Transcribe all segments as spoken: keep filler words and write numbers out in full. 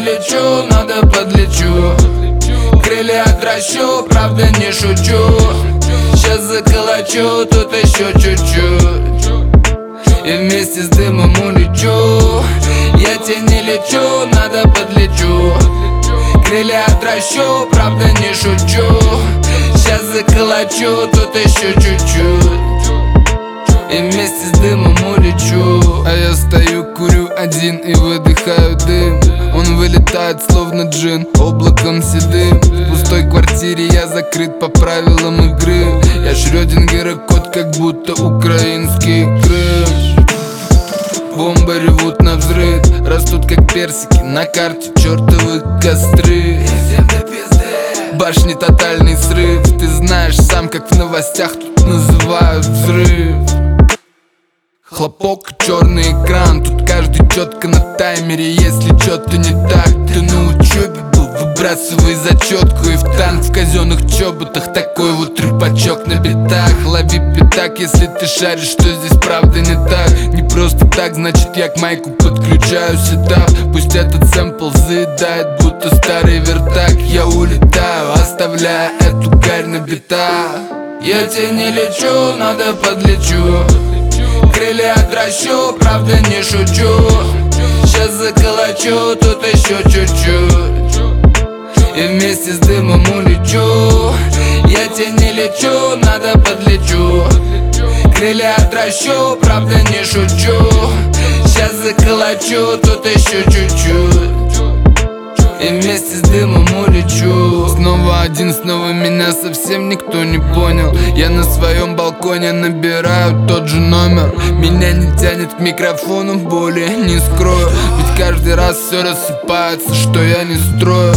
лечу, надо подлечу. Крылья отращу, правда не шучу. Сейчас заколочу, тут еще чуть-чуть, и вместе с дымом улечу. Я тени лечу, надо подлечу. Крылья отращу, правда не шучу. Сейчас заколочу, тут еще чуть-чуть, и вместе с дымом улечу. А я стою, курю один и выдыхаю дым. Он вылетает словно джин, облаком седым. В пустой квартире я закрыт по правилам игры. Я Шрёдингер и кот, как будто украинский Крым. Бомбы ревут на взрыв, растут как персики на карте чертовы костры. Башни тотальный срыв, ты знаешь сам, как в новостях тут называют взрыв. Хлопок, черный экран, тут каждый четко на таймере. Если что-то не так, ты на учебе был, выбрасывай зачетку. И в танк в казенных чоботах такой вот рыбачок на битах. Лови пятак, если ты шаришь, что здесь правда не так. Не просто так, значит я к майку подключаю сетап. Пусть этот сэмпл заедает, будто старый вертак. Я улетаю, оставляя эту гарь на битах. Я тени лечу, надо подлечу. Крылья отращу, правда не шучу. Сейчас заколочу, тут еще чуть-чуть, и вместе с дымом улечу. Я тени лечу, надо подлечу. Крылья отращу, правда не шучу. Сейчас заколочу, тут еще чуть-чуть, и вместе с дымом улечу. Снова один, снова меня совсем никто не понял. Я на своем балконе набираю тот же номер. Меня не тянет к микрофону, более не скрою. Ведь каждый раз все рассыпается, что я не строю.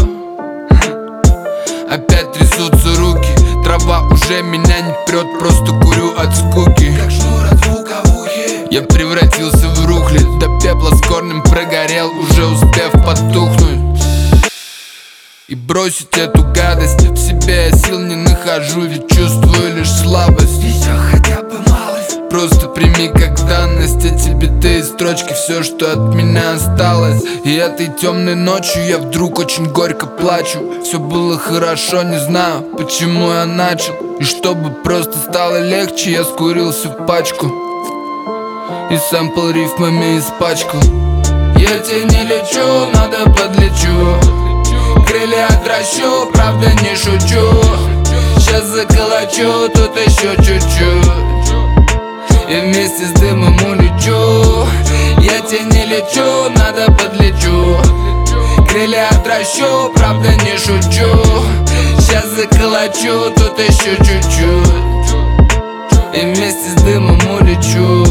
Опять трясутся руки, трава уже меня не прет, просто курю от скуки. Как шнур от звука в ухе. Я превратился в рухлядь, до пепла с корнем прогорел, уже успев потухнуть. И бросить эту гадость, в себе я сил не нахожу, ведь чувствую лишь слабость. Еще хотя бы малость. Просто прими как данность эти биты и строчки, все, что от меня осталось. И этой темной ночью я вдруг очень горько плачу. Все было хорошо, не знаю, почему я начал. И чтобы просто стало легче, я скурил всю пачку и сэмпл рифмами испачкал. Я тени лечу, надо подлечу. Крылья отращу, правда не шучу. Сейчас заколочу, тут еще чуть-чуть, и вместе с дымом улечу. Я тени лечу, надо подлечу. Крылья отращу, правда не шучу. Сейчас заколочу, тут еще чуть-чуть, и вместе с дымом улечу.